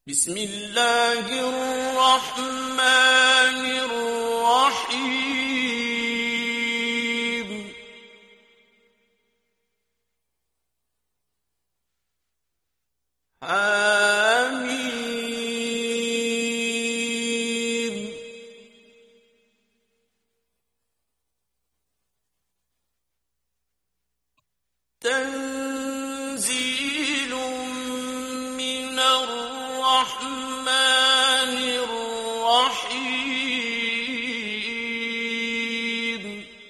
بسم الله الرحمن الرحيم حميم تنزيل من الرحمن الرحيم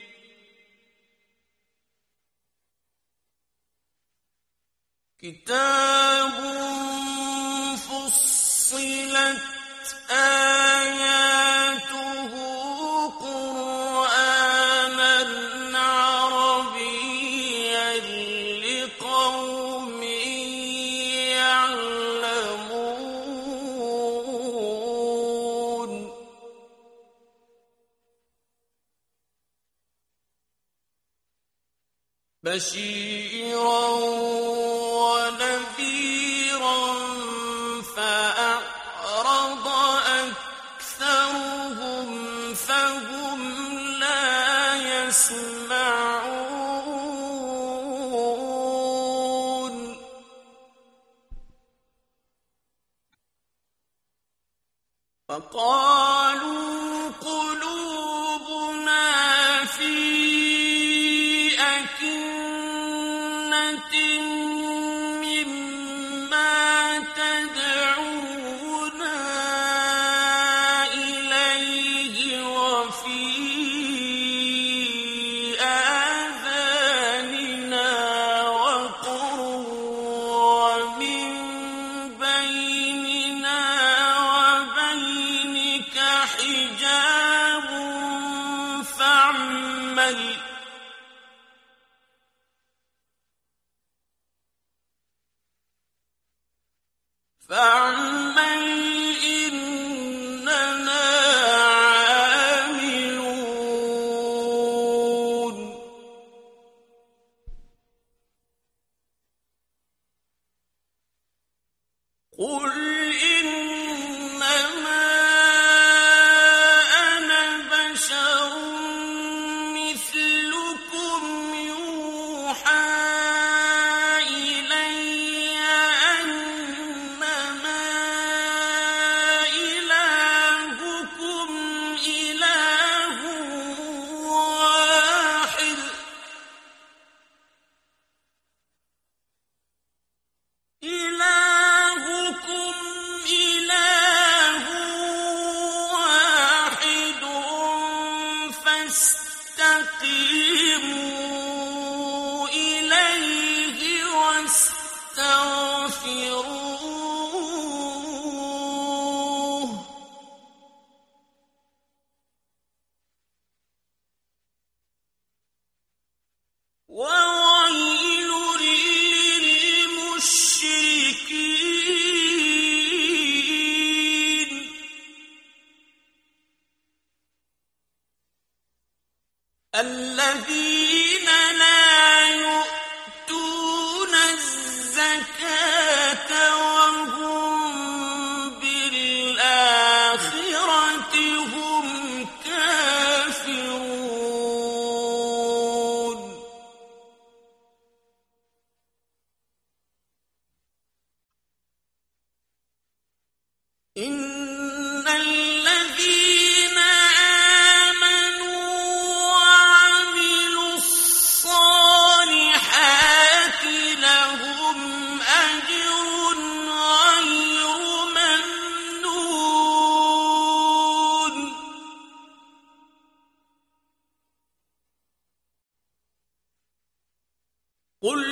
كتاب فصلت آياته قرآنًا عربيًّا لقوم يعلمون بشيرًا ونذيرًا فأعرض أكثرهم فهم لا يسمعون فقالوا قلوبنا في أكنة مما تدعونا إليه وفي آذاننا وقر ومن بيننا وبينك حجاب فاعمل إننا عاملون قل إنما أنا بشر مثلكم يوحى إلي أنما إلهكم إله واحد فاستقيموا إليه واستغفروه وويل للمشركين الذين لا يؤتون الزكاة وهم بالآخرة هم كافرون إن الذين آمنوا وعملوا الصالحات لهم أجر غير ممنون قل